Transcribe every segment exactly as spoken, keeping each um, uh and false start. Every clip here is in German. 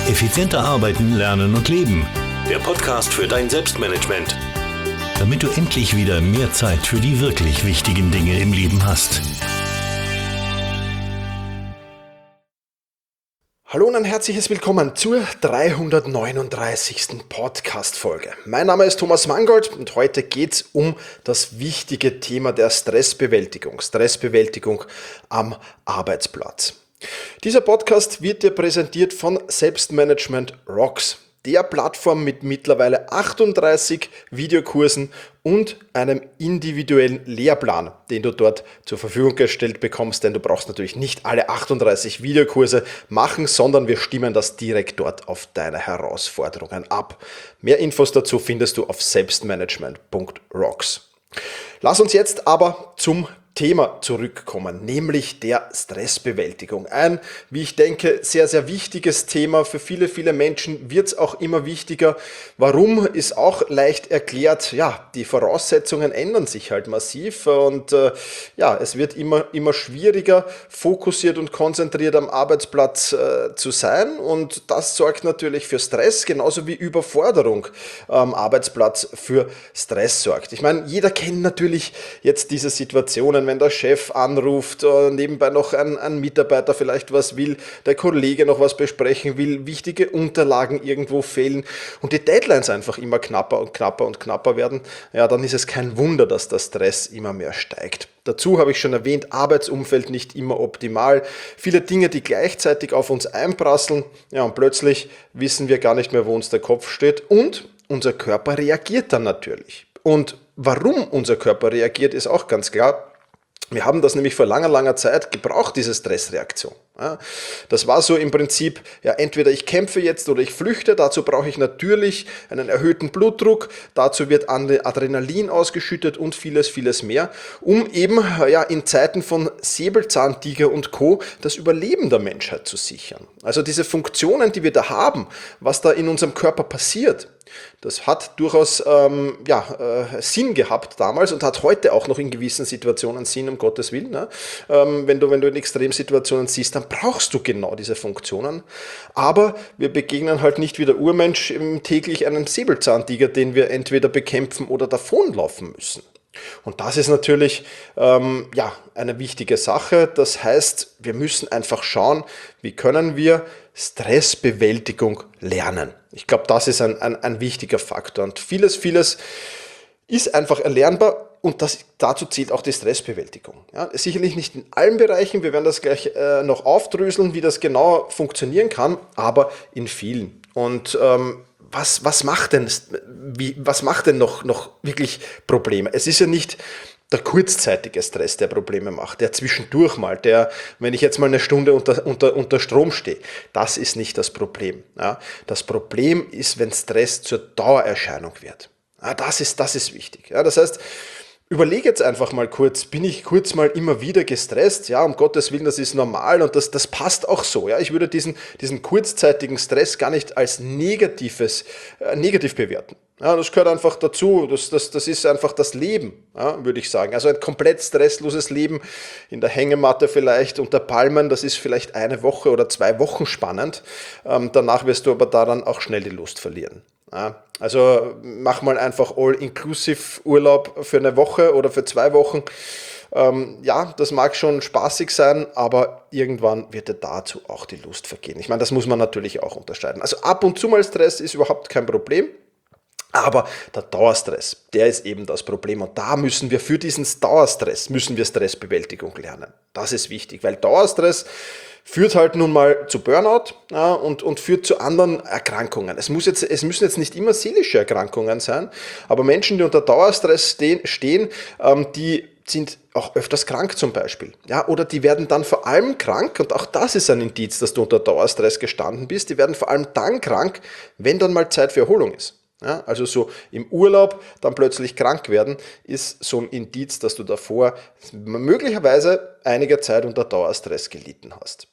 Effizienter arbeiten, lernen und leben. Der Podcast für dein Selbstmanagement. Damit du endlich wieder mehr Zeit für die wirklich wichtigen Dinge im Leben hast. Hallo und ein herzliches Willkommen zur dreihundertneununddreißigsten Podcast-Folge. Mein Name ist Thomas Mangold und heute geht es um das wichtige Thema der Stressbewältigung. Stressbewältigung am Arbeitsplatz. Dieser Podcast wird dir präsentiert von Selbstmanagement Rocks, der Plattform mit mittlerweile achtunddreißig Videokursen und einem individuellen Lehrplan, den du dort zur Verfügung gestellt bekommst, denn du brauchst natürlich nicht alle achtunddreißig Videokurse machen, sondern wir stimmen das direkt dort auf deine Herausforderungen ab. Mehr Infos dazu findest du auf selbstmanagement punkt rocks. Lass uns jetzt aber zum Thema zurückkommen, nämlich der Stressbewältigung. Ein, wie ich denke, sehr, sehr wichtiges Thema. Für viele, viele Menschen wird es auch immer wichtiger. Warum, ist auch leicht erklärt. Ja, die Voraussetzungen ändern sich halt massiv und äh, ja, es wird immer, immer schwieriger, fokussiert und konzentriert am Arbeitsplatz äh, zu sein, und das sorgt natürlich für Stress, genauso wie Überforderung am Arbeitsplatz für Stress sorgt. Ich meine, jeder kennt natürlich jetzt diese Situationen, wenn der Chef anruft, äh, nebenbei noch ein, ein Mitarbeiter vielleicht was will, der Kollege noch was besprechen will, wichtige Unterlagen irgendwo fehlen und die Deadlines einfach immer knapper und knapper und knapper werden, ja, dann ist es kein Wunder, dass der Stress immer mehr steigt. Dazu habe ich schon erwähnt, Arbeitsumfeld nicht immer optimal, viele Dinge, die gleichzeitig auf uns einprasseln, ja, und plötzlich wissen wir gar nicht mehr, wo uns der Kopf steht, und unser Körper reagiert dann natürlich. Und warum unser Körper reagiert, ist auch ganz klar. Wir haben das nämlich vor langer, langer Zeit gebraucht, diese Stressreaktion. Ja, das war so im Prinzip, ja, entweder ich kämpfe jetzt oder ich flüchte. Dazu brauche ich natürlich einen erhöhten Blutdruck, dazu wird Adrenalin ausgeschüttet und vieles, vieles mehr, um eben ja, in Zeiten von Säbelzahntiger und Co. das Überleben der Menschheit zu sichern. Also diese Funktionen, die wir da haben, was da in unserem Körper passiert, das hat durchaus ähm, ja, äh, Sinn gehabt damals und hat heute auch noch in gewissen Situationen Sinn, um Gottes Willen. Ne? Ähm, wenn du, wenn du in Extremsituationen siehst, dann brauchst du genau diese Funktionen. Aber wir begegnen halt nicht wie der Urmensch täglich einem Säbelzahntiger, den wir entweder bekämpfen oder davonlaufen müssen. Und das ist natürlich ähm, ja, eine wichtige Sache. Das heißt, wir müssen einfach schauen, wie können wir Stressbewältigung lernen. Ich glaube, das ist ein, ein, ein wichtiger Faktor. Und vieles, vieles ist einfach erlernbar, und das, dazu zählt auch die Stressbewältigung. Ja, sicherlich nicht in allen Bereichen, wir werden das gleich äh, noch aufdröseln, wie das genau funktionieren kann, aber in vielen. Und ähm, was, was macht denn, wie, was macht denn noch, noch wirklich Probleme? Es ist ja nicht der kurzzeitige Stress, der Probleme macht, der zwischendurch mal, der, wenn ich jetzt mal eine Stunde unter, unter, unter Strom stehe, das ist nicht das Problem. Ja, das Problem ist, wenn Stress zur Dauererscheinung wird. Ja, das ist, das ist wichtig. Ja, das heißt, überlege jetzt einfach mal kurz, bin ich kurz mal immer wieder gestresst? Ja, um Gottes Willen, das ist normal und das, das passt auch so. Ja, ich würde diesen, diesen kurzzeitigen Stress gar nicht als negatives, äh, negativ bewerten. Ja, das gehört einfach dazu, das, das, das ist einfach das Leben, ja, würde ich sagen. Also ein komplett stressloses Leben in der Hängematte vielleicht unter Palmen, das ist vielleicht eine Woche oder zwei Wochen spannend. Ähm, danach wirst du aber daran auch schnell die Lust verlieren. Ja, also mach mal einfach All-Inclusive-Urlaub für eine Woche oder für zwei Wochen. Ähm, ja, das mag schon spaßig sein, aber irgendwann wird dir dazu auch die Lust vergehen. Ich meine, das muss man natürlich auch unterscheiden. Also ab und zu mal Stress ist überhaupt kein Problem. Aber der Dauerstress, der ist eben das Problem, und da müssen wir für diesen Dauerstress, müssen wir Stressbewältigung lernen. Das ist wichtig, weil Dauerstress führt halt nun mal zu Burnout, ja, und, und führt zu anderen Erkrankungen. Es, muss jetzt, es müssen jetzt nicht immer seelische Erkrankungen sein, aber Menschen, die unter Dauerstress stehen, stehen ähm, die sind auch öfters krank zum Beispiel. Ja, oder die werden dann vor allem krank, und auch das ist ein Indiz, dass du unter Dauerstress gestanden bist, die werden vor allem dann krank, wenn dann mal Zeit für Erholung ist. Ja, also so im Urlaub dann plötzlich krank werden, ist so ein Indiz, dass du davor möglicherweise einige Zeit unter Dauerstress gelitten hast.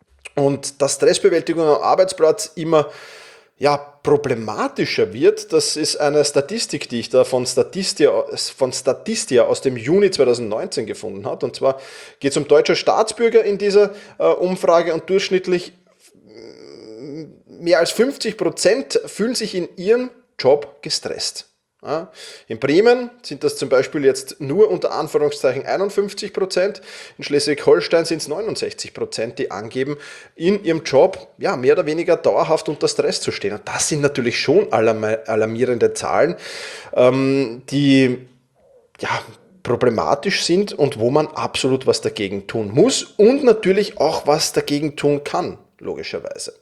Und dass Stressbewältigung am Arbeitsplatz immer ja, problematischer wird, das ist eine Statistik, die ich da von Statistia, von Statistia aus dem Juni zweitausendneunzehn gefunden habe. Und zwar geht es um deutsche Staatsbürger in dieser äh, Umfrage, und durchschnittlich mehr als fünfzig Prozent fühlen sich in ihrem Job gestresst. Ja, in Bremen sind das zum Beispiel jetzt nur unter Anführungszeichen einundfünfzig Prozent, in Schleswig-Holstein sind es neunundsechzig Prozent, die angeben, in ihrem Job ja, mehr oder weniger dauerhaft unter Stress zu stehen. Und das sind natürlich schon alarmierende Zahlen, ähm, die ja, problematisch sind und wo man absolut was dagegen tun muss und natürlich auch was dagegen tun kann, logischerweise.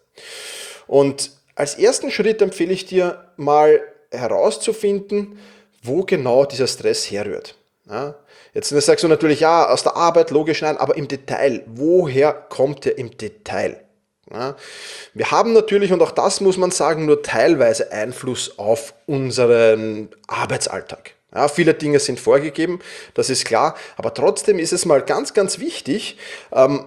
Und als ersten Schritt empfehle ich dir mal herauszufinden, wo genau dieser Stress herrührt. Ja, jetzt sagst du natürlich, ja, aus der Arbeit, logisch, nein, aber im Detail, woher kommt er im Detail? Ja, wir haben natürlich, und auch das muss man sagen, nur teilweise Einfluss auf unseren Arbeitsalltag. Ja, viele Dinge sind vorgegeben, das ist klar, aber trotzdem ist es mal ganz, ganz wichtig, ähm,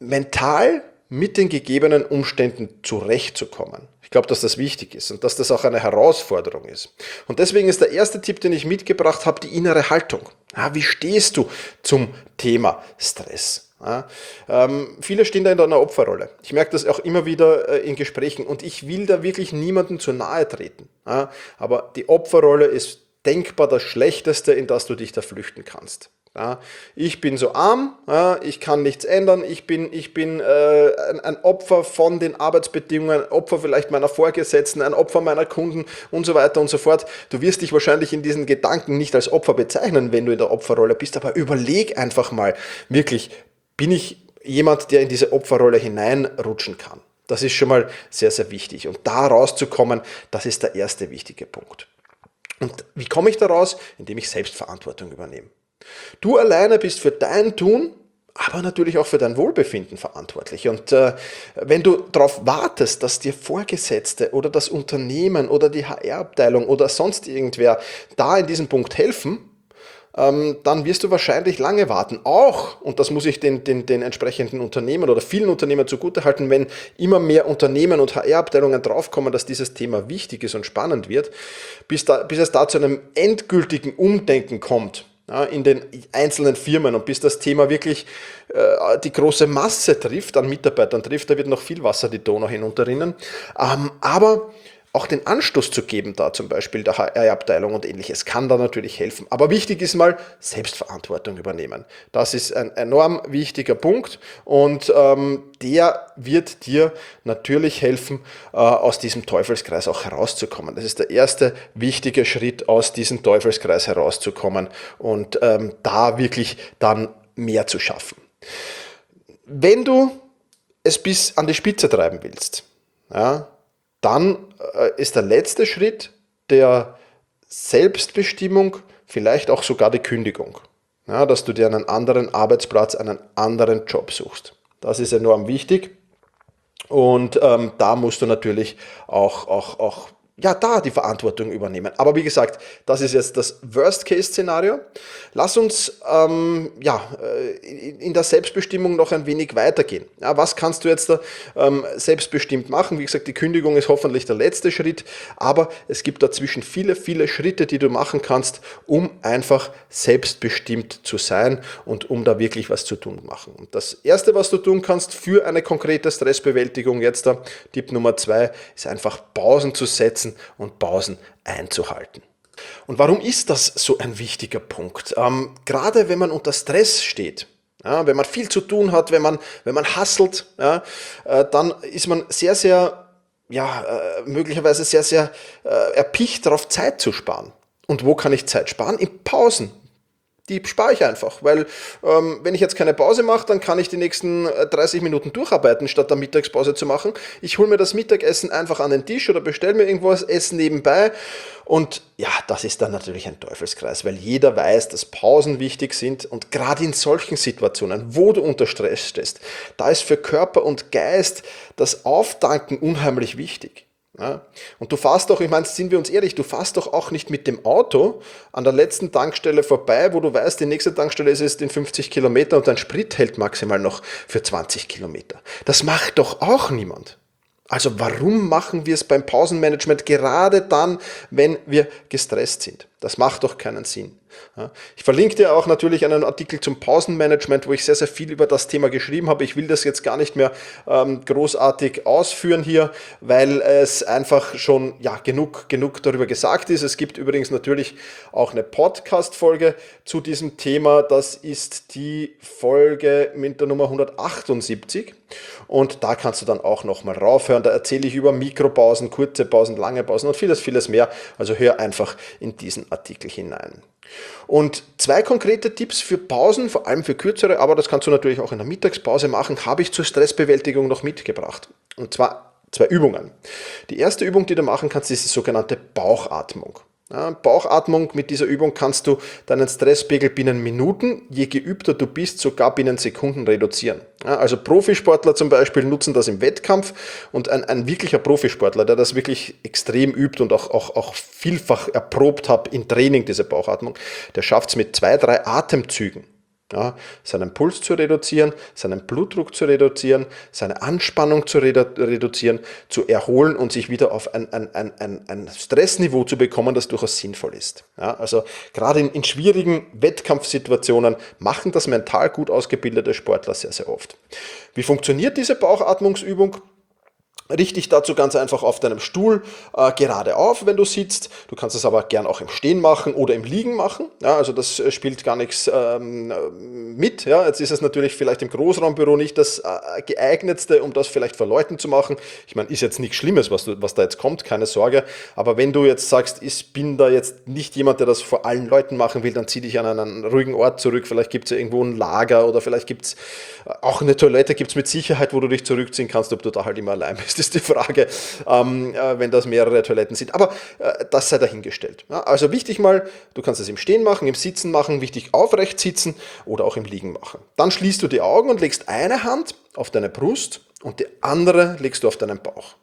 mental mit den gegebenen Umständen zurechtzukommen. Ich glaube, dass das wichtig ist und dass das auch eine Herausforderung ist. Und deswegen ist der erste Tipp, den ich mitgebracht habe, die innere Haltung. Ja, wie stehst du zum Thema Stress? Ja, ähm, viele stehen da in einer Opferrolle. Ich merke das auch immer wieder äh, in Gesprächen und ich will da wirklich niemandem zu nahe treten. Ja, aber die Opferrolle ist denkbar das Schlechteste, in das du dich da flüchten kannst. Ja, ich bin so arm, ja, ich kann nichts ändern, ich bin, ich bin äh, ein, ein Opfer von den Arbeitsbedingungen, ein Opfer vielleicht meiner Vorgesetzten, ein Opfer meiner Kunden und so weiter und so fort. Du wirst dich wahrscheinlich in diesen Gedanken nicht als Opfer bezeichnen, wenn du in der Opferrolle bist, aber überleg einfach mal, wirklich, bin ich jemand, der in diese Opferrolle hineinrutschen kann? Das ist schon mal sehr, sehr wichtig. Und da rauszukommen, das ist der erste wichtige Punkt. Und wie komme ich da raus? Indem ich Selbstverantwortung übernehme. Du alleine bist für dein Tun, aber natürlich auch für dein Wohlbefinden verantwortlich. Und äh, wenn du darauf wartest, dass dir Vorgesetzte oder das Unternehmen oder die H R-Abteilung oder sonst irgendwer da in diesem Punkt helfen, ähm, dann wirst du wahrscheinlich lange warten. Auch, und das muss ich den, den, den entsprechenden Unternehmen oder vielen Unternehmen zugutehalten, wenn immer mehr Unternehmen und H R-Abteilungen draufkommen, dass dieses Thema wichtig ist und spannend wird, bis, da, bis es da zu einem endgültigen Umdenken kommt, ja, in den einzelnen Firmen und bis das Thema wirklich äh, die große Masse trifft, an Mitarbeitern trifft, da wird noch viel Wasser die Donau hinunterrinnen. Ähm, aber auch den Anstoß zu geben, da zum Beispiel der H R-Abteilung und ähnliches, kann da natürlich helfen. Aber wichtig ist mal, Selbstverantwortung übernehmen. Das ist ein enorm wichtiger Punkt und ähm, der wird dir natürlich helfen, äh, aus diesem Teufelskreis auch herauszukommen. Das ist der erste wichtige Schritt, aus diesem Teufelskreis herauszukommen und ähm, da wirklich dann mehr zu schaffen. Wenn du es bis an die Spitze treiben willst, ja, dann ist der letzte Schritt der Selbstbestimmung, vielleicht auch sogar die Kündigung. Ja, dass du dir einen anderen Arbeitsplatz, einen anderen Job suchst. Das ist enorm wichtig und ähm, da musst du natürlich auch, auch, auch ja, da die Verantwortung übernehmen. Aber wie gesagt, das ist jetzt das Worst-Case-Szenario. Lass uns ähm, ja, in der Selbstbestimmung noch ein wenig weitergehen. Ja, was kannst du jetzt da ähm, selbstbestimmt machen? Wie gesagt, die Kündigung ist hoffentlich der letzte Schritt, aber es gibt dazwischen viele, viele Schritte, die du machen kannst, um einfach selbstbestimmt zu sein und um da wirklich was zu tun machen. Und das Erste, was du tun kannst für eine konkrete Stressbewältigung jetzt, da, Tipp Nummer zwei, ist einfach Pausen zu setzen und Pausen einzuhalten. Und warum ist das so ein wichtiger Punkt? Ähm, gerade wenn man unter Stress steht, ja, wenn man viel zu tun hat, wenn man, wenn man hustelt, ja, äh, dann ist man sehr, sehr, ja, äh, möglicherweise sehr, sehr äh, erpicht darauf, Zeit zu sparen. Und wo kann ich Zeit sparen? In Pausen. Die spare ich einfach, weil ähm, wenn ich jetzt keine Pause mache, dann kann ich die nächsten dreißig Minuten durcharbeiten, statt eine Mittagspause zu machen. Ich hole mir das Mittagessen einfach an den Tisch oder bestelle mir irgendwas Essen nebenbei und ja, das ist dann natürlich ein Teufelskreis, weil jeder weiß, dass Pausen wichtig sind und gerade in solchen Situationen, wo du unter Stress stehst, da ist für Körper und Geist das Auftanken unheimlich wichtig. Ja, und du fährst doch, ich meine, sind wir uns ehrlich, du fährst doch auch nicht mit dem Auto an der letzten Tankstelle vorbei, wo du weißt, die nächste Tankstelle ist jetzt in fünfzig Kilometer und dein Sprit hält maximal noch für zwanzig Kilometer. Das macht doch auch niemand. Also warum machen wir es beim Pausenmanagement gerade dann, wenn wir gestresst sind? Das macht doch keinen Sinn. Ich verlinke dir auch natürlich einen Artikel zum Pausenmanagement, wo ich sehr, sehr viel über das Thema geschrieben habe. Ich will das jetzt gar nicht mehr ähm, großartig ausführen hier, weil es einfach schon ja, genug, genug darüber gesagt ist. Es gibt übrigens natürlich auch eine Podcast-Folge zu diesem Thema. Das ist die Folge mit der Nummer hundertachtundsiebzig. Und da kannst du dann auch nochmal raufhören. Da erzähle ich über Mikropausen, kurze Pausen, lange Pausen und vieles, vieles mehr. Also hör einfach in diesen Artikel hinein. Und zwei konkrete Tipps für Pausen, vor allem für kürzere, aber das kannst du natürlich auch in der Mittagspause machen, habe ich zur Stressbewältigung noch mitgebracht. Und zwar zwei Übungen. Die erste Übung, die du machen kannst, ist die sogenannte Bauchatmung. Ja, Bauchatmung, mit dieser Übung kannst du deinen Stresspegel binnen Minuten, je geübter du bist, sogar binnen Sekunden reduzieren. Ja, also Profisportler zum Beispiel nutzen das im Wettkampf und ein, ein wirklicher Profisportler, der das wirklich extrem übt und auch, auch, auch vielfach erprobt hat im Training, diese Bauchatmung, der schafft es mit zwei, drei Atemzügen. Ja, seinen Puls zu reduzieren, seinen Blutdruck zu reduzieren, seine Anspannung zu redu- reduzieren, zu erholen und sich wieder auf ein, ein, ein, ein, ein Stressniveau zu bekommen, das durchaus sinnvoll ist. Ja, also gerade in, in schwierigen Wettkampfsituationen machen das mental gut ausgebildete Sportler sehr, sehr oft. Wie funktioniert diese Bauchatmungsübung? Richte dich dazu ganz einfach auf deinem Stuhl äh, gerade auf, wenn du sitzt. Du kannst es aber gern auch im Stehen machen oder im Liegen machen. Ja, also das äh, spielt gar nichts ähm, mit. Ja. Jetzt ist es natürlich vielleicht im Großraumbüro nicht das äh, geeignetste, um das vielleicht vor Leuten zu machen. Ich meine, ist jetzt nichts Schlimmes, was, du, was da jetzt kommt, keine Sorge. Aber wenn du jetzt sagst, ich bin da jetzt nicht jemand, der das vor allen Leuten machen will, dann zieh dich an einen ruhigen Ort zurück. Vielleicht gibt es ja irgendwo ein Lager oder vielleicht gibt es äh, auch eine Toilette, gibt es mit Sicherheit, wo du dich zurückziehen kannst, ob du da halt immer allein bist. Ist die Frage, ähm, äh, wenn das mehrere Toiletten sind. Aber äh, das sei dahingestellt. Ja, also wichtig mal, du kannst es im Stehen machen, im Sitzen machen, wichtig aufrecht sitzen oder auch im Liegen machen. Dann schließt du die Augen und legst eine Hand auf deine Brust und die andere legst du auf deinen Bauch.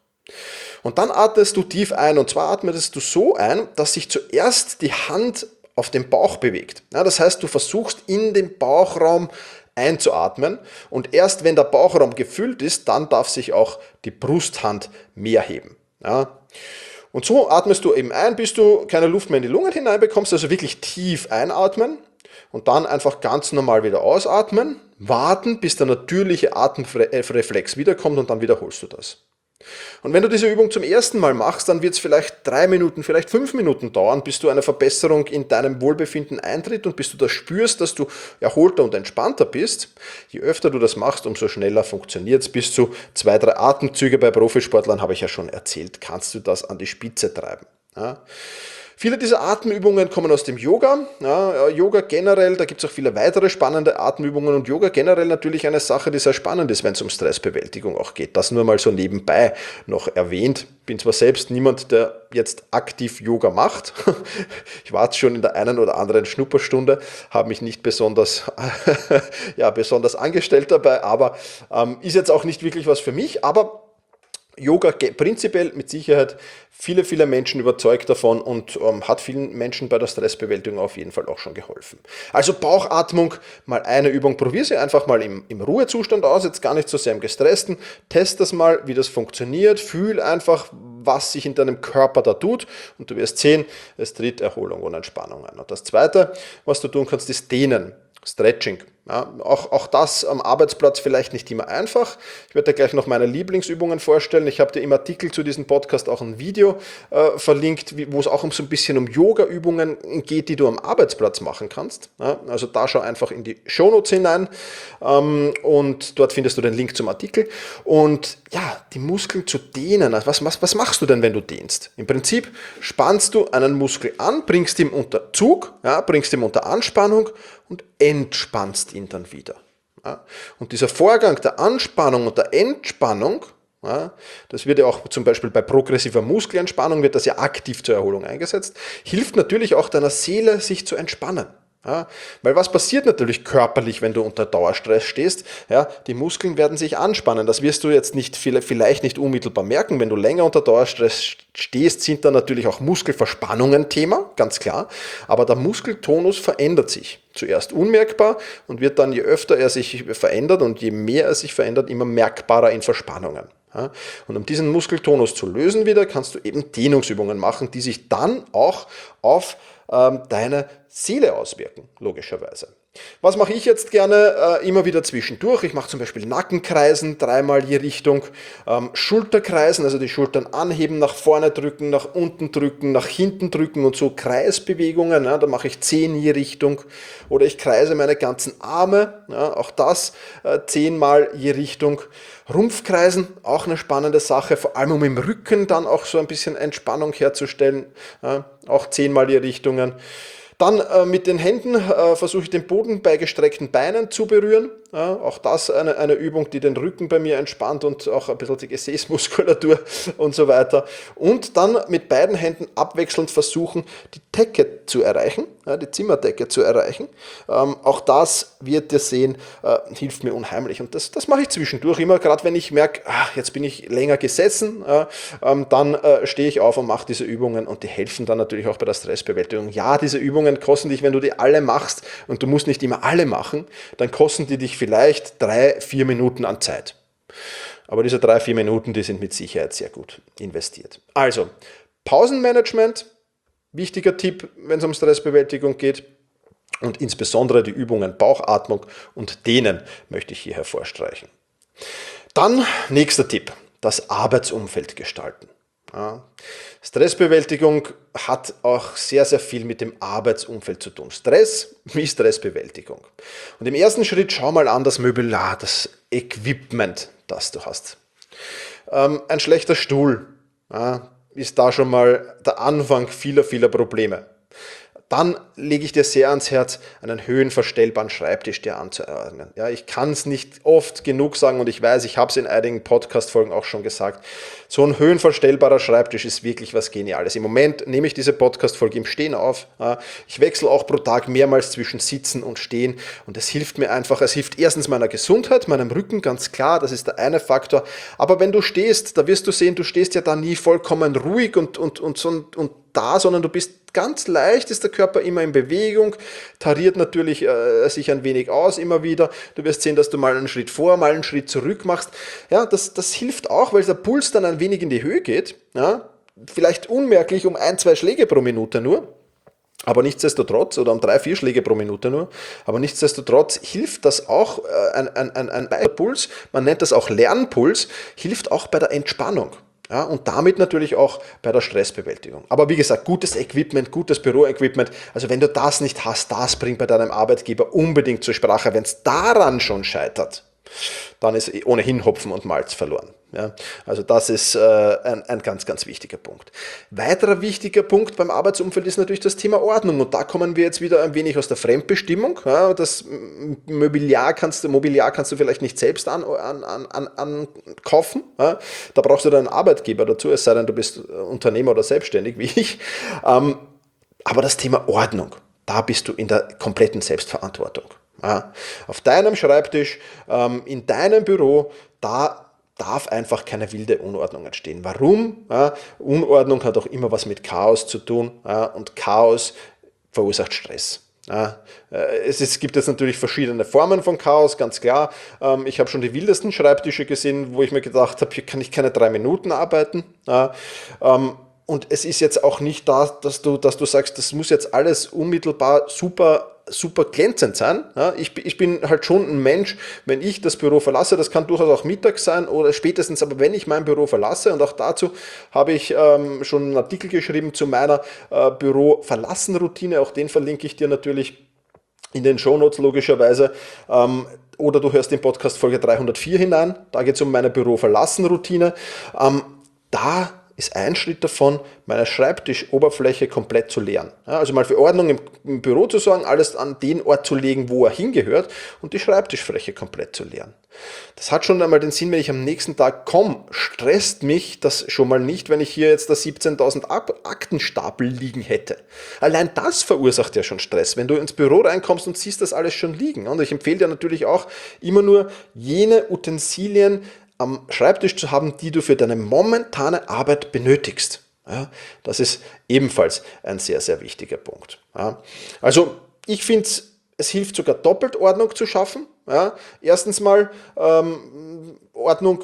Und dann atmest du tief ein und zwar atmest du so ein, dass sich zuerst die Hand auf den Bauch bewegt. Ja, das heißt, du versuchst in den Bauchraum einzuatmen und erst wenn der Bauchraum gefüllt ist, dann darf sich auch die Brusthand mehr heben. Ja. Und so atmest du eben ein, bis du keine Luft mehr in die Lungen hineinbekommst, also wirklich tief einatmen und dann einfach ganz normal wieder ausatmen, warten, bis der natürliche Atemreflex wiederkommt und dann wiederholst du das. Und wenn du diese Übung zum ersten Mal machst, dann wird es vielleicht drei Minuten, vielleicht fünf Minuten dauern, bis du eine Verbesserung in deinem Wohlbefinden eintritt und bis du das spürst, dass du erholter und entspannter bist. Je öfter du das machst, umso schneller funktioniert es. Bis zu zwei, drei Atemzüge bei Profisportlern, habe ich ja schon erzählt, kannst du das an die Spitze treiben. Ja. Viele dieser Atemübungen kommen aus dem Yoga. Ja, Yoga generell, da gibt es auch viele weitere spannende Atemübungen und Yoga generell natürlich eine Sache, die sehr spannend ist, wenn es um Stressbewältigung auch geht. Das nur mal so nebenbei noch erwähnt. Bin zwar selbst niemand, der jetzt aktiv Yoga macht. Ich war schon in der einen oder anderen Schnupperstunde, habe mich nicht besonders, ja, besonders angestellt dabei, aber ähm, ist jetzt auch nicht wirklich was für mich, aber Yoga prinzipiell mit Sicherheit viele, viele Menschen überzeugt davon und ähm, hat vielen Menschen bei der Stressbewältigung auf jeden Fall auch schon geholfen. Also Bauchatmung, mal eine Übung, probier sie einfach mal im, im Ruhezustand aus, jetzt gar nicht so sehr im Gestressten, test das mal, wie das funktioniert, fühl einfach, was sich in deinem Körper da tut und du wirst sehen, es tritt Erholung und Entspannung ein. Und das Zweite, was du tun kannst, ist Dehnen. Stretching. Ja, auch, auch das am Arbeitsplatz vielleicht nicht immer einfach. Ich werde dir gleich noch meine Lieblingsübungen vorstellen. Ich habe dir im Artikel zu diesem Podcast auch ein Video äh, verlinkt, wie, wo es auch um so ein bisschen um Yoga-Übungen geht, die du am Arbeitsplatz machen kannst. Ja, also da schau einfach in die Shownotes hinein ähm, und dort findest du den Link zum Artikel. Und ja, die Muskeln zu dehnen. Was, was, was machst du denn, wenn du dehnst? Im Prinzip spannst du einen Muskel an, bringst ihn unter Zug, ja, bringst ihn unter Anspannung und entspannst ihn dann wieder. Ja. Und dieser Vorgang der Anspannung und der Entspannung, ja, das wird ja auch zum Beispiel bei progressiver Muskelentspannung, wird das ja aktiv zur Erholung eingesetzt, hilft natürlich auch deiner Seele, sich zu entspannen. Ja, weil was passiert natürlich körperlich, wenn du unter Dauerstress stehst? Ja, die Muskeln werden sich anspannen. Das wirst du jetzt nicht vielleicht nicht unmittelbar merken. Wenn du länger unter Dauerstress stehst, sind dann natürlich auch Muskelverspannungen Thema, ganz klar. Aber der Muskeltonus verändert sich. Zuerst unmerkbar und wird dann, je öfter er sich verändert und je mehr er sich verändert, immer merkbarer in Verspannungen. Ja, und um diesen Muskeltonus zu lösen wieder, kannst du eben Dehnungsübungen machen, die sich dann auch auf ähm, deine Seele auswirken, logischerweise. Was mache ich jetzt gerne? Äh, immer wieder zwischendurch. Ich mache zum Beispiel Nackenkreisen, dreimal je Richtung, ähm, Schulterkreisen, also die Schultern anheben, nach vorne drücken, nach unten drücken, nach hinten drücken und so Kreisbewegungen. Ja, da mache ich zehn je Richtung. Oder ich kreise meine ganzen Arme, ja, auch das äh, zehnmal je Richtung. Rumpfkreisen, auch eine spannende Sache, vor allem um im Rücken dann auch so ein bisschen Entspannung herzustellen, ja, auch zehnmal je Richtungen. Dann äh, mit den Händen äh, versuche ich den Boden bei gestreckten Beinen zu berühren. Ja, auch das eine, eine Übung, die den Rücken bei mir entspannt und auch ein bisschen die Gesäßmuskulatur und so weiter. Und dann mit beiden Händen abwechselnd versuchen, die Decke zu erreichen, ja, die Zimmerdecke zu erreichen. Ähm, auch das wird ihr sehen, äh, hilft mir unheimlich. Und das, das mache ich zwischendurch immer, gerade wenn ich merke, ach, jetzt bin ich länger gesessen, äh, ähm, dann äh, stehe ich auf und mache diese Übungen und die helfen dann natürlich auch bei der Stressbewältigung. Ja, diese Übungen kosten dich, wenn du die alle machst und du musst nicht immer alle machen, dann kosten die dich vielleicht drei, vier Minuten an Zeit. Aber diese drei, vier Minuten, die sind mit Sicherheit sehr gut investiert. Also, Pausenmanagement, wichtiger Tipp, wenn es um Stressbewältigung geht. Und insbesondere die Übungen Bauchatmung und Dehnen möchte ich hier hervorstreichen. Dann nächster Tipp, das Arbeitsumfeld gestalten. Ja. Stressbewältigung hat auch sehr, sehr viel mit dem Arbeitsumfeld zu tun. Stress wie Stressbewältigung. Und im ersten Schritt schau mal an das Möbellar, das Equipment, das du hast. Ähm, ein schlechter Stuhl, ja, ist da schon mal der Anfang vieler, vieler Probleme. Dann lege ich dir sehr ans Herz, einen höhenverstellbaren Schreibtisch dir anzuordnen. Ja, ich kann es nicht oft genug sagen und ich weiß, ich habe es in einigen Podcast-Folgen auch schon gesagt. So ein höhenverstellbarer Schreibtisch ist wirklich was Geniales. Im Moment nehme ich diese Podcast-Folge im Stehen auf. Ich wechsle auch pro Tag mehrmals zwischen Sitzen und Stehen und es hilft mir einfach. Es hilft erstens meiner Gesundheit, meinem Rücken, ganz klar, das ist der eine Faktor. Aber wenn du stehst, da wirst du sehen, du stehst ja da nie vollkommen ruhig und, und, und, und, und da, sondern du bist ganz leicht, ist der Körper immer in Bewegung, tariert natürlich äh, sich ein wenig aus immer wieder. Du wirst sehen, dass du mal einen Schritt vor, mal einen Schritt zurück machst. Ja, das, das hilft auch, weil der Puls dann ein wenig in die Höhe geht. Ja, vielleicht unmerklich um ein, zwei Schläge pro Minute nur. Aber nichtsdestotrotz, oder um drei, vier Schläge pro Minute nur, aber nichtsdestotrotz hilft das auch, äh, ein, ein, ein, ein Puls, man nennt das auch Lernpuls, hilft auch bei der Entspannung. Ja, und damit natürlich auch bei der Stressbewältigung. Aber wie gesagt, gutes Equipment, gutes Büroequipment, also wenn du das nicht hast, das bringt bei deinem Arbeitgeber unbedingt zur Sprache. Wenn es daran schon scheitert, dann ist ohnehin Hopfen und Malz verloren. Ja, also das ist äh, ein, ein ganz, ganz wichtiger Punkt. Weiterer wichtiger Punkt beim Arbeitsumfeld ist natürlich das Thema Ordnung. Und da kommen wir jetzt wieder ein wenig aus der Fremdbestimmung. Ja, das Mobiliar kannst du, Mobiliar kannst du vielleicht nicht selbst an, an, an, ankaufen. Ja, da brauchst du deinen Arbeitgeber dazu, es sei denn, du bist Unternehmer oder selbstständig wie ich. Ähm, aber das Thema Ordnung, da bist du in der kompletten Selbstverantwortung. Ja, auf deinem Schreibtisch, ähm, in deinem Büro, da darf einfach keine wilde Unordnung entstehen. Warum? Ja, Unordnung hat auch immer was mit Chaos zu tun, ja, und Chaos verursacht Stress. Ja, es, ist, es gibt jetzt natürlich verschiedene Formen von Chaos, ganz klar. Ähm, ich habe schon die wildesten Schreibtische gesehen, wo ich mir gedacht habe, hier kann ich keine drei Minuten arbeiten. Ja, ähm, und es ist jetzt auch nicht da, dass du, dass du sagst, das muss jetzt alles unmittelbar super super glänzend sein. Ja, ich, ich bin halt schon ein Mensch, wenn ich das Büro verlasse, das kann durchaus auch mittags sein oder spätestens, aber wenn ich mein Büro verlasse, und auch dazu habe ich ähm, schon einen Artikel geschrieben zu meiner äh, Büro-Verlassen-Routine, auch den verlinke ich dir natürlich in den Shownotes logischerweise, ähm, oder du hörst in Podcast Folge dreihundertvier hinein, da geht es um meine Büro-Verlassen-Routine. Ähm, da ist ein Schritt davon, meine Schreibtischoberfläche komplett zu leeren. Ja, also mal für Ordnung im, im Büro zu sorgen, alles an den Ort zu legen, wo er hingehört und die Schreibtischfläche komplett zu leeren. Das hat schon einmal den Sinn, wenn ich am nächsten Tag komme, stresst mich das schon mal nicht, wenn ich hier jetzt da siebzehntausend Aktenstapel liegen hätte. Allein das verursacht ja schon Stress, wenn du ins Büro reinkommst und siehst das alles schon liegen. Und ich empfehle dir natürlich auch immer nur jene Utensilien am Schreibtisch zu haben, die du für deine momentane Arbeit benötigst. Ja, das ist ebenfalls ein sehr, sehr wichtiger Punkt. Ja, also ich finde, es hilft sogar doppelt Ordnung zu schaffen. Ja, erstens mal ähm, Ordnung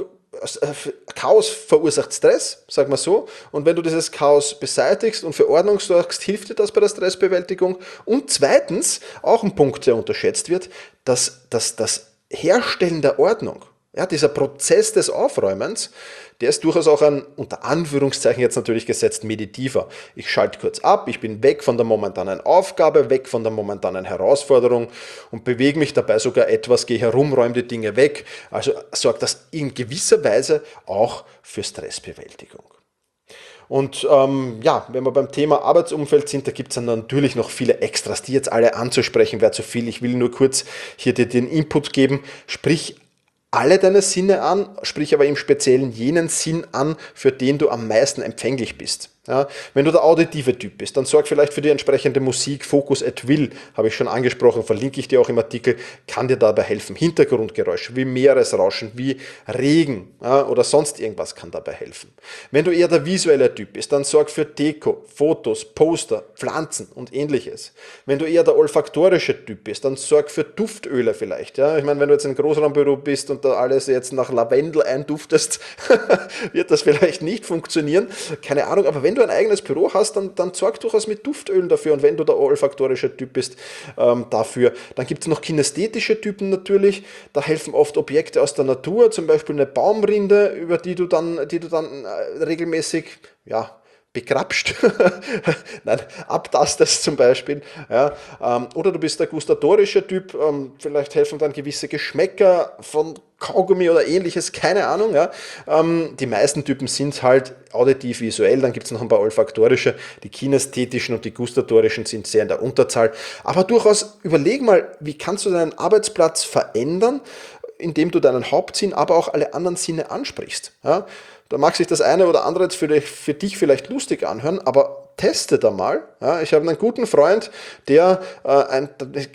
Chaos verursacht Stress, sagen wir so. Und wenn du dieses Chaos beseitigst und für Ordnung sorgst, hilft dir das bei der Stressbewältigung. Und zweitens, auch ein Punkt, der unterschätzt wird, dass, dass das Herstellen der Ordnung, ja, dieser Prozess des Aufräumens, der ist durchaus auch ein, unter Anführungszeichen jetzt natürlich gesetzt, meditiver. Ich schalte kurz ab, ich bin weg von der momentanen Aufgabe, weg von der momentanen Herausforderung und bewege mich dabei sogar etwas, gehe herum, räume die Dinge weg. Also sorgt das in gewisser Weise auch für Stressbewältigung. Und ähm, ja, wenn wir beim Thema Arbeitsumfeld sind, da gibt es dann natürlich noch viele Extras, die jetzt alle anzusprechen wäre zu viel. Ich will nur kurz hier dir den Input geben, sprich alle deine Sinne an, sprich aber im Speziellen jenen Sinn an, für den du am meisten empfänglich bist. Ja, wenn du der auditive Typ bist, dann sorg vielleicht für die entsprechende Musik. Focus at Will, habe ich schon angesprochen, verlinke ich dir auch im Artikel, kann dir dabei helfen. Hintergrundgeräusche wie Meeresrauschen, wie Regen, ja, oder sonst irgendwas kann dabei helfen. Wenn du eher der visuelle Typ bist, dann sorg für Deko, Fotos, Poster, Pflanzen und ähnliches. Wenn du eher der olfaktorische Typ bist, dann sorg für Duftöle vielleicht. Ja. Ich meine, wenn du jetzt in einem Großraumbüro bist und da alles jetzt nach Lavendel einduftest, wird das vielleicht nicht funktionieren. Keine Ahnung, aber wenn Wenn du ein eigenes Büro hast, dann, dann sorg durchaus mit Duftölen dafür. Und wenn du der olfaktorische Typ bist, ähm, dafür. Dann gibt es noch kinästhetische Typen natürlich. Da helfen oft Objekte aus der Natur, zum Beispiel eine Baumrinde, über die du dann, die du dann äh, regelmäßig, ja, begrapscht, nein, abtastest zum Beispiel, ja, ähm, oder du bist der gustatorische Typ, ähm, vielleicht helfen dann gewisse Geschmäcker von Kaugummi oder ähnliches, keine Ahnung, ja, ähm, die meisten Typen sind halt auditiv, visuell, dann gibt es noch ein paar olfaktorische, die kinästhetischen und die gustatorischen sind sehr in der Unterzahl, aber durchaus überleg mal, wie kannst du deinen Arbeitsplatz verändern, indem du deinen Hauptsinn, aber auch alle anderen Sinne ansprichst, ja. Da mag sich das eine oder andere jetzt für dich, für dich vielleicht lustig anhören, aber teste da mal. Ja, ich habe einen guten Freund, der äh, ein,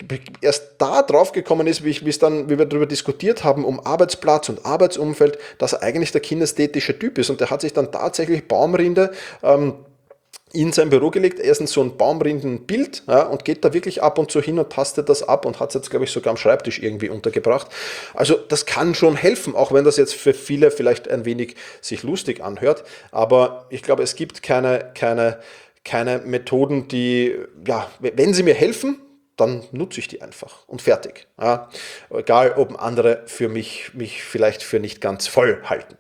erst da drauf gekommen ist, wie, ich, wie, es dann, wie wir darüber diskutiert haben, um Arbeitsplatz und Arbeitsumfeld, dass er eigentlich der kinästhetische Typ ist. Und der hat sich dann tatsächlich Baumrinde ähm, in sein Büro gelegt, erstens so ein Baumrindenbild, ja, und geht da wirklich ab und zu hin und tastet das ab und hat es jetzt, glaube ich, sogar am Schreibtisch irgendwie untergebracht. Also das kann schon helfen, auch wenn das jetzt für viele vielleicht ein wenig sich lustig anhört, aber ich glaube, es gibt keine, keine, keine Methoden, die, ja, wenn sie mir helfen, dann nutze ich die einfach und fertig. Ja. Egal, ob andere für mich, mich vielleicht für nicht ganz voll halten.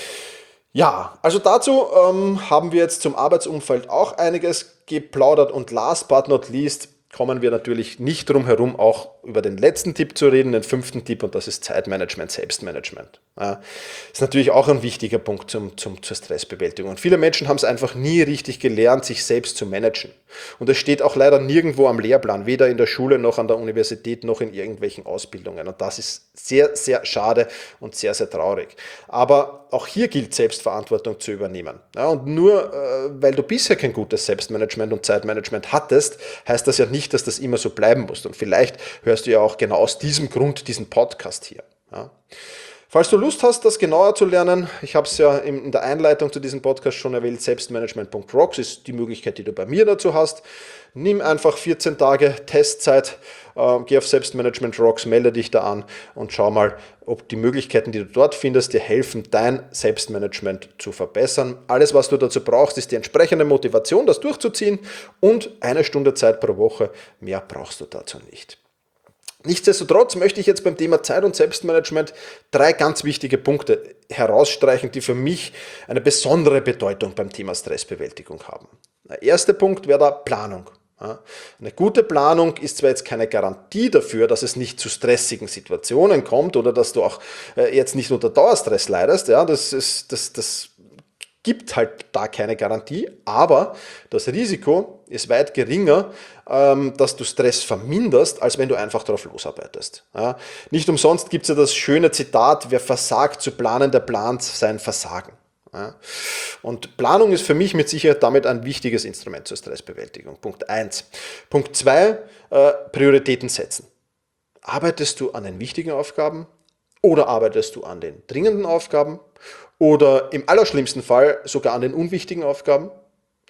Ja, also dazu ähm, haben wir jetzt zum Arbeitsumfeld auch einiges geplaudert und last but not least kommen wir natürlich nicht drum herum, auch über den letzten Tipp zu reden, den fünften Tipp, und das ist Zeitmanagement, Selbstmanagement. Ja, ist natürlich auch ein wichtiger Punkt zum, zum, zur Stressbewältigung. Und viele Menschen haben es einfach nie richtig gelernt, sich selbst zu managen. Und es steht auch leider nirgendwo am Lehrplan, weder in der Schule noch an der Universität noch in irgendwelchen Ausbildungen. Und das ist sehr, sehr schade und sehr, sehr traurig. Aber auch hier gilt Selbstverantwortung zu übernehmen. Ja, und nur äh, weil du bisher kein gutes Selbstmanagement und Zeitmanagement hattest, heißt das ja nicht, dass das immer so bleiben muss. Und vielleicht hörst du ja auch genau aus diesem Grund diesen Podcast hier. Ja. Falls du Lust hast, das genauer zu lernen, ich habe es ja in der Einleitung zu diesem Podcast schon erwähnt, selbstmanagement punkt rocks ist die Möglichkeit, die du bei mir dazu hast. Nimm einfach vierzehn Tage Testzeit, äh, geh auf Selbstmanagement Rocks, melde dich da an und schau mal, ob die Möglichkeiten, die du dort findest, dir helfen, dein Selbstmanagement zu verbessern. Alles, was du dazu brauchst, ist die entsprechende Motivation, das durchzuziehen, und eine Stunde Zeit pro Woche. Mehr brauchst du dazu nicht. Nichtsdestotrotz möchte ich jetzt beim Thema Zeit- und Selbstmanagement drei ganz wichtige Punkte herausstreichen, die für mich eine besondere Bedeutung beim Thema Stressbewältigung haben. Der erste Punkt wäre da Planung. Eine gute Planung ist zwar jetzt keine Garantie dafür, dass es nicht zu stressigen Situationen kommt oder dass du auch jetzt nicht unter Dauerstress leidest. Ja, das ist, das, das gibt halt da keine Garantie, aber das Risiko ist weit geringer, ähm, dass du Stress verminderst, als wenn du einfach darauf losarbeitest. Ja, nicht umsonst gibt es ja das schöne Zitat: Wer versagt zu planen, der plant sein Versagen. Ja, und Planung ist für mich mit Sicherheit damit ein wichtiges Instrument zur Stressbewältigung. Punkt eins. Punkt zwei, äh, Prioritäten setzen. Arbeitest du an den wichtigen Aufgaben oder arbeitest du an den dringenden Aufgaben? Oder im allerschlimmsten Fall sogar an den unwichtigen Aufgaben?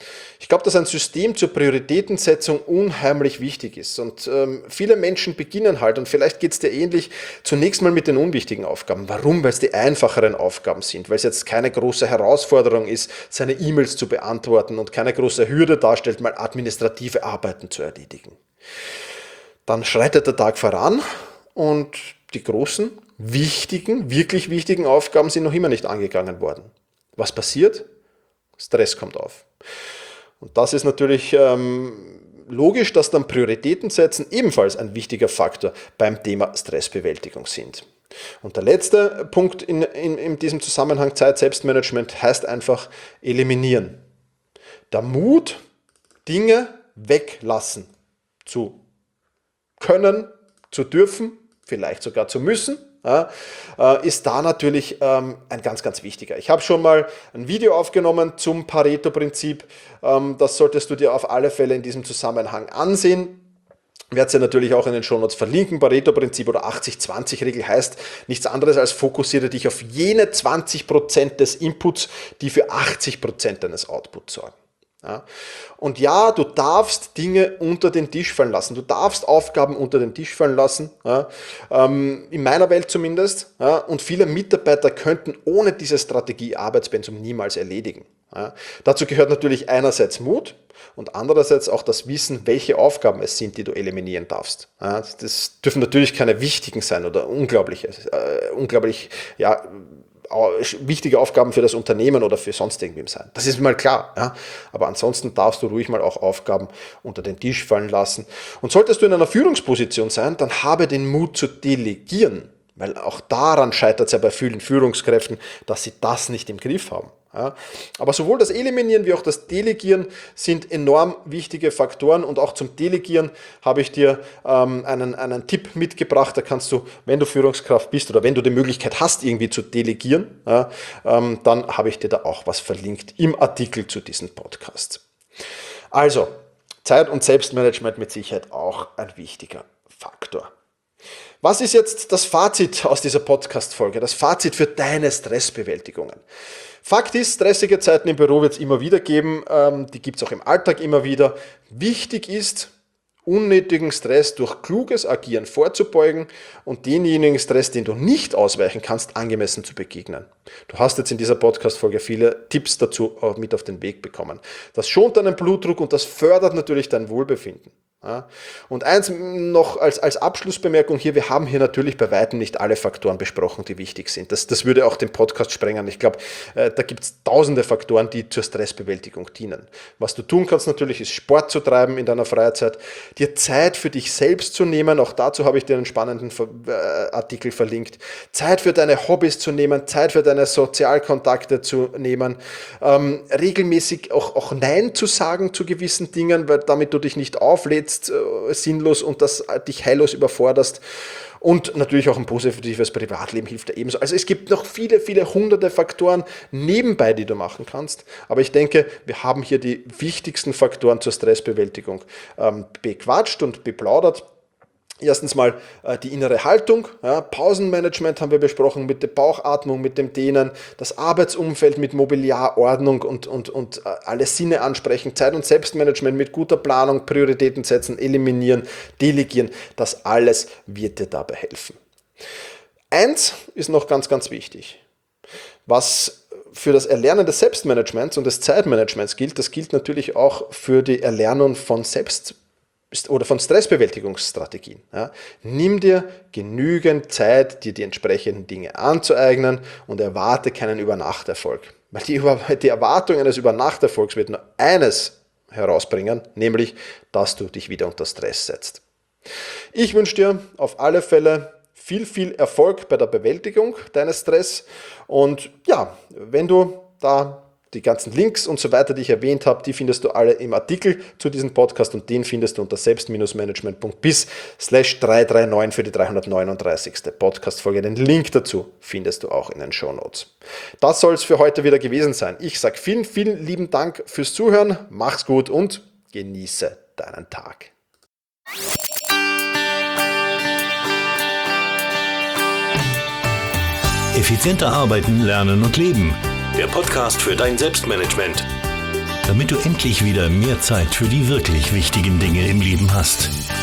Ich glaube, dass ein System zur Prioritätensetzung unheimlich wichtig ist und ähm, viele Menschen beginnen halt, und vielleicht geht es dir ähnlich, zunächst mal mit den unwichtigen Aufgaben. Warum? Weil es die einfacheren Aufgaben sind, weil es jetzt keine große Herausforderung ist, seine E-Mails zu beantworten und keine große Hürde darstellt, mal administrative Arbeiten zu erledigen. Dann schreitet der Tag voran und die großen, wichtigen, wirklich wichtigen Aufgaben sind noch immer nicht angegangen worden. Was passiert? Stress kommt auf. Und das ist natürlich ähm, logisch, dass dann Prioritäten setzen ebenfalls ein wichtiger Faktor beim Thema Stressbewältigung sind. Und der letzte Punkt in, in, in diesem Zusammenhang Zeit-Selbstmanagement heißt einfach eliminieren. Der Mut, Dinge weglassen zu können, zu dürfen, vielleicht sogar zu müssen, ja, ist da natürlich ähm, ein ganz, ganz wichtiger. Ich habe schon mal ein Video aufgenommen zum Pareto-Prinzip. Ähm, das solltest du dir auf alle Fälle in diesem Zusammenhang ansehen. Ich werde es ja natürlich auch in den Shownotes verlinken. Pareto-Prinzip oder achtzig zwanzig Regel heißt nichts anderes als fokussiere dich auf jene zwanzig Prozent des Inputs, die für achtzig Prozent deines Outputs sorgen. Ja. Und ja, du darfst Dinge unter den Tisch fallen lassen. Du darfst Aufgaben unter den Tisch fallen lassen. Ja. Ähm, in meiner Welt zumindest. Ja. Und viele Mitarbeiter könnten ohne diese Strategie Arbeitspensum niemals erledigen. Ja. Dazu gehört natürlich einerseits Mut und andererseits auch das Wissen, welche Aufgaben es sind, die du eliminieren darfst. Ja. Das dürfen natürlich keine wichtigen sein oder unglaublich, äh, unglaublich, ja, wichtige Aufgaben für das Unternehmen oder für sonst irgendwem sein. Das ist mal klar. Ja? Aber ansonsten darfst du ruhig mal auch Aufgaben unter den Tisch fallen lassen. Und solltest du in einer Führungsposition sein, dann habe den Mut zu delegieren. Weil auch daran scheitert es ja bei vielen Führungskräften, dass sie das nicht im Griff haben. Ja, aber sowohl das Eliminieren wie auch das Delegieren sind enorm wichtige Faktoren, und auch zum Delegieren habe ich dir ähm, einen, einen Tipp mitgebracht. Da kannst du, wenn du Führungskraft bist oder wenn du die Möglichkeit hast, irgendwie zu delegieren, ja, ähm, dann habe ich dir da auch was verlinkt im Artikel zu diesem Podcast. Also, Zeit- und Selbstmanagement mit Sicherheit auch ein wichtiger Faktor. Was ist jetzt das Fazit aus dieser Podcast-Folge? Das Fazit für deine Stressbewältigungen. Fakt ist, stressige Zeiten im Büro wird es immer wieder geben, ähm, die gibt es auch im Alltag immer wieder. Wichtig ist, unnötigen Stress durch kluges Agieren vorzubeugen und denjenigen Stress, den du nicht ausweichen kannst, angemessen zu begegnen. Du hast jetzt in dieser Podcast-Folge viele Tipps dazu mit auf den Weg bekommen. Das schont deinen Blutdruck und das fördert natürlich dein Wohlbefinden. Ja. Und eins noch als, als Abschlussbemerkung hier, wir haben hier natürlich bei weitem nicht alle Faktoren besprochen, die wichtig sind. Das, das würde auch den Podcast sprengen. Ich glaube, äh, da gibt es tausende Faktoren, die zur Stressbewältigung dienen. Was du tun kannst natürlich, ist Sport zu treiben in deiner Freizeit, dir Zeit für dich selbst zu nehmen, auch dazu habe ich dir einen spannenden äh, Artikel verlinkt, Zeit für deine Hobbys zu nehmen, Zeit für deine Sozialkontakte zu nehmen, ähm, regelmäßig auch, auch Nein zu sagen zu gewissen Dingen, weil damit du dich nicht auflädst, sinnlos und das dich heillos überforderst, und natürlich auch ein positives Privatleben hilft dir ebenso. Also es gibt noch viele, viele hunderte Faktoren nebenbei, die du machen kannst, aber ich denke, wir haben hier die wichtigsten Faktoren zur Stressbewältigung ähm, bequatscht und beplaudert. Erstens mal äh, die innere Haltung, ja, Pausenmanagement haben wir besprochen, mit der Bauchatmung, mit dem Dehnen, das Arbeitsumfeld mit Mobiliar, Ordnung und, und, und äh, alle Sinne ansprechen, Zeit- und Selbstmanagement mit guter Planung, Prioritäten setzen, eliminieren, delegieren, das alles wird dir dabei helfen. Eins ist noch ganz, ganz wichtig, was für das Erlernen des Selbstmanagements und des Zeitmanagements gilt, das gilt natürlich auch für die Erlernung von Selbst oder von Stressbewältigungsstrategien. Ja. Nimm dir genügend Zeit, dir die entsprechenden Dinge anzueignen, und erwarte keinen Übernachterfolg. Weil die, die Erwartung eines Übernachterfolgs wird nur eines herausbringen, nämlich, dass du dich wieder unter Stress setzt. Ich wünsche dir auf alle Fälle viel, viel Erfolg bei der Bewältigung deines Stress, und ja, wenn du da die ganzen Links und so weiter, die ich erwähnt habe, die findest du alle im Artikel zu diesem Podcast, und den findest du unter selbst-management.biz slash drei drei neun für die dreihundertneununddreißigste Podcast-Folge. Den Link dazu findest du auch in den Shownotes. Das soll es für heute wieder gewesen sein. Ich sage vielen, vielen lieben Dank fürs Zuhören, mach's gut und genieße deinen Tag. Effizienter arbeiten, lernen und leben. Der Podcast für dein Selbstmanagement. damit du endlich wieder mehr Zeit für die wirklich wichtigen Dinge im Leben hast.